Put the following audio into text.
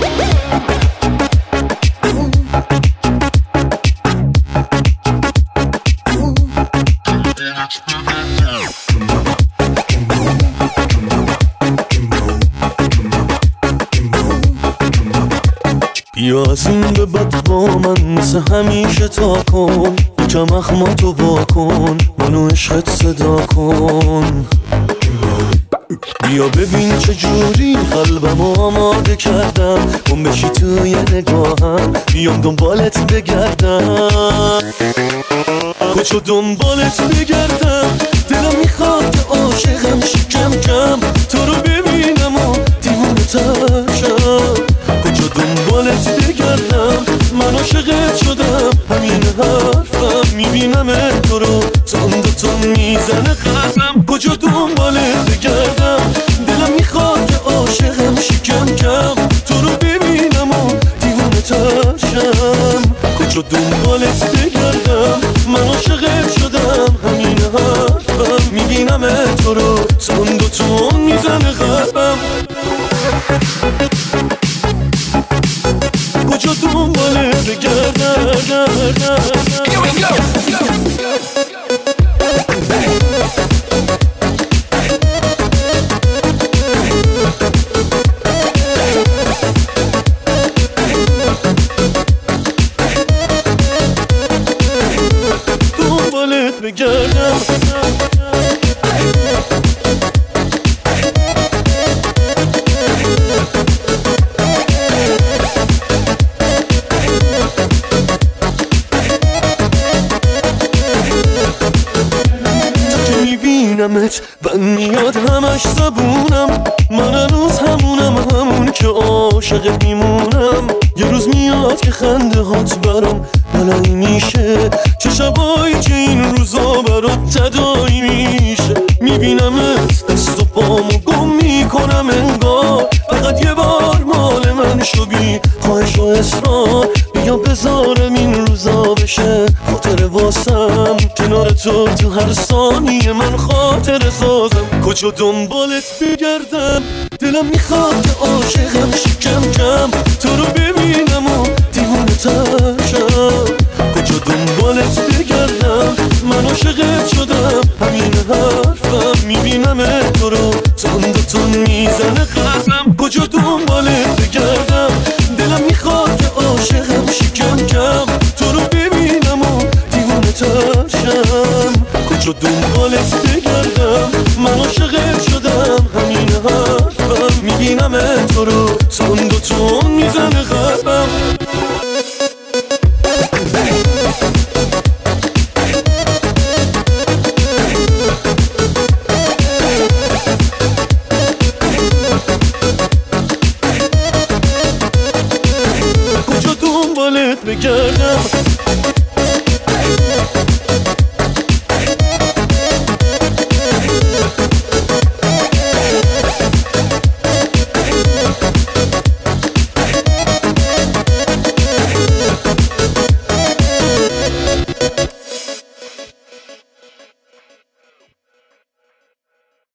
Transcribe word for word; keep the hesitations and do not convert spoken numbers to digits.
بیا از این به بعد با من مثل همیشه تا کن، یکم اخماتو با کن، منو عشقت صدا کن. بیا ببین چجوری قلبمو آماده کردم، گم بشی توی نگاهم، بیام دنبالت بگردم. کجا دنبالت بگردم، دلم میخواد که عاشقم شی کم کم، تو رو ببینم و دیوونه تر شم. کجا دنبالت بگردم، من عاشقت شدم، همین حرفم میبینم تو رو تون دو تون میزنه قلبم. کجا دنبالت بگردم، دلم میخواد که عاشقم شی کم کم، تو رو ببینم و دیوونه تر شم. کجا دنبالت بگردم، من عاشقت شدم، همین حرفم میبینم تو رو تون دو تون میزنه قلبم. کجا دنبالت بگردم. دنبالت بگردم. میبینمت من میاد همش زبونم، من هنوز همونم، همون که عاشقت میمونم. یه روز میاد که خنده هات برام بلایی میشه، چه شبایی که این روزا برات تدایی میشه. میبینمت دست و پامو گم میکنم انگار، فقط یه بار مال من شو بی خواهش و اصرار. بیا بذارم این روزا بشه خاطر واسم، کنار تو تو هر ثانیه من خاطر سازم. کجا دنبالت بگردم، دلم میخواد که عاشقم شی کم کم، تو رو ببینم و دیوونه تر شم. کجا دنبالت بگردم، من عاشقت شدم، همین حرفم میبینم تو رو تون دو تون میزنه قلبم. کجا دنبالت بگردم، دلم میخواد که عاشقم شی کم کم، تو رو ببینم و دیوونه تر شم. کجا دنبالت بگردم، من عاشقت شدم، همین حرفم میبینم تو رو تون دو تون میزنه قلبم. کجا دنبالت بگردم.